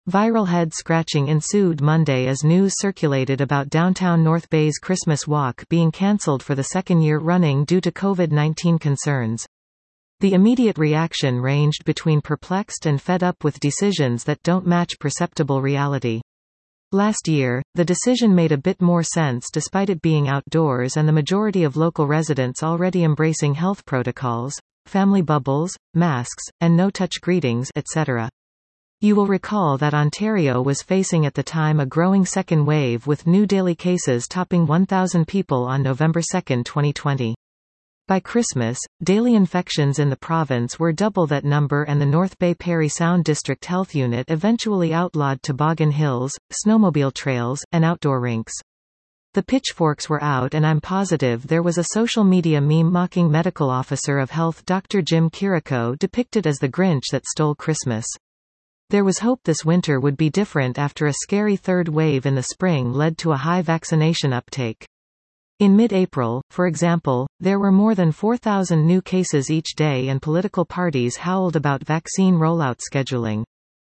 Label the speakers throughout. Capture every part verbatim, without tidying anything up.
Speaker 1: Viral head-scratching ensued Monday as news circulated about downtown North Bay's Christmas walk being cancelled for the second year running due to COVID nineteen concerns. The immediate reaction ranged between perplexed and fed up with decisions that don't match perceptible reality. Last year, the decision made a bit more sense despite it being outdoors and the majority of local residents already embracing health protocols, family bubbles, masks, and no-touch greetings, et cetera. You will recall that Ontario was facing at the time a growing second wave with new daily cases topping one thousand people on November second, twenty twenty. By Christmas, daily infections in the province were double that number, and the North Bay Parry Sound District Health Unit eventually outlawed toboggan hills, snowmobile trails, and outdoor rinks. The pitchforks were out, and I'm positive there was a social media meme mocking Medical Officer of Health Doctor Jim Kiriko depicted as the Grinch that stole Christmas. There was hope this winter would be different after a scary third wave in the spring led to a high vaccination uptake. In mid-April, for example, there were more than four thousand new cases each day and political parties howled about vaccine rollout scheduling.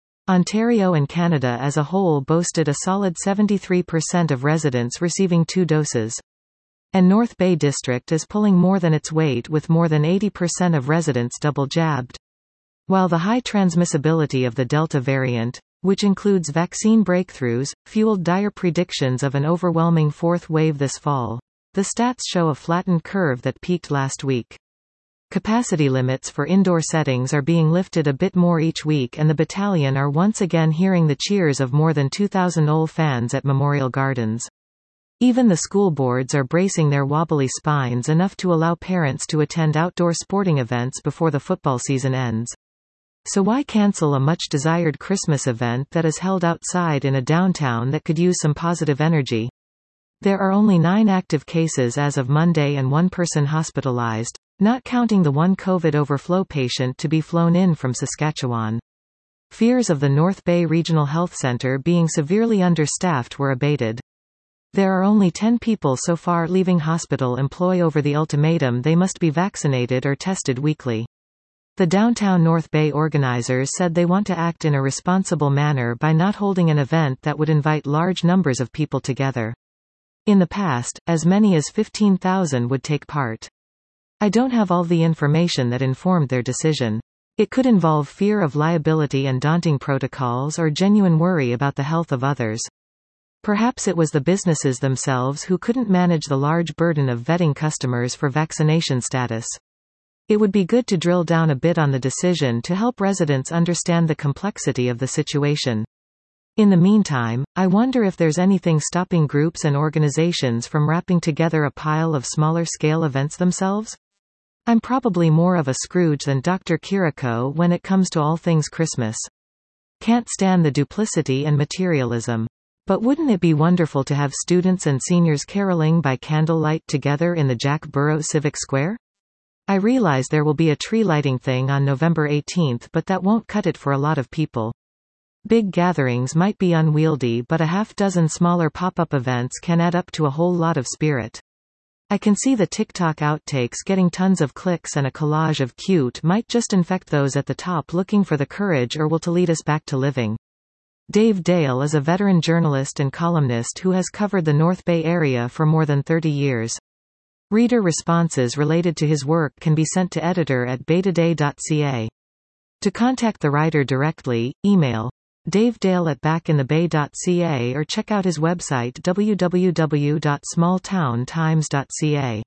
Speaker 1: Ontario and Canada as a whole boasted a solid seventy-three percent of residents receiving two doses. And North Bay District is pulling more than its weight with more than eighty percent of residents double-jabbed. While the high transmissibility of the Delta variant, which includes vaccine breakthroughs, fueled dire predictions of an overwhelming fourth wave this fall, the stats show a flattened curve that peaked last week. Capacity limits for indoor settings are being lifted a bit more each week, and the Battalion are once again hearing the cheers of more than two thousand O L fans at Memorial Gardens. Even the school boards are bracing their wobbly spines enough to allow parents to attend outdoor sporting events before the football season ends. So why cancel a much-desired Christmas event that is held outside in a downtown that could use some positive energy? There are only nine active cases as of Monday and one person hospitalized, not counting the one COVID overflow patient to be flown in from Saskatchewan. Fears of the North Bay Regional Health Centre being severely understaffed were abated. There are only ten people so far leaving hospital employ over the ultimatum they must be vaccinated or tested weekly. The downtown North Bay organizers said they want to act in a responsible manner by not holding an event that would invite large numbers of people together. In the past, as many as fifteen thousand would take part. I don't have all the information that informed their decision. It could involve fear of liability and daunting protocols, or genuine worry about the health of others. Perhaps it was the businesses themselves who couldn't manage the large burden of vetting customers for vaccination status. It would be good to drill down a bit on the decision to help residents understand the complexity of the situation. In the meantime, I wonder if there's anything stopping groups and organizations from wrapping together a pile of smaller-scale events themselves? I'm probably more of a Scrooge than Doctor Kiriko when it comes to all things Christmas. Can't stand the duplicity and materialism. But wouldn't it be wonderful to have students and seniors caroling by candlelight together in the Jack Burrows Civic Square? I realize there will be a tree lighting thing on November eighteenth, but that won't cut it for a lot of people. Big gatherings might be unwieldy, but a half dozen smaller pop-up events can add up to a whole lot of spirit. I can see the TikTok outtakes getting tons of clicks, and a collage of cute might just infect those at the top looking for the courage or will to lead us back to living. Dave Dale is a veteran journalist and columnist who has covered the North Bay area for more than thirty years. Reader responses related to his work can be sent to editor at betaday dot c a. To contact the writer directly, email davedale at backinthebay dot c a or check out his website w w w dot small town times dot c a.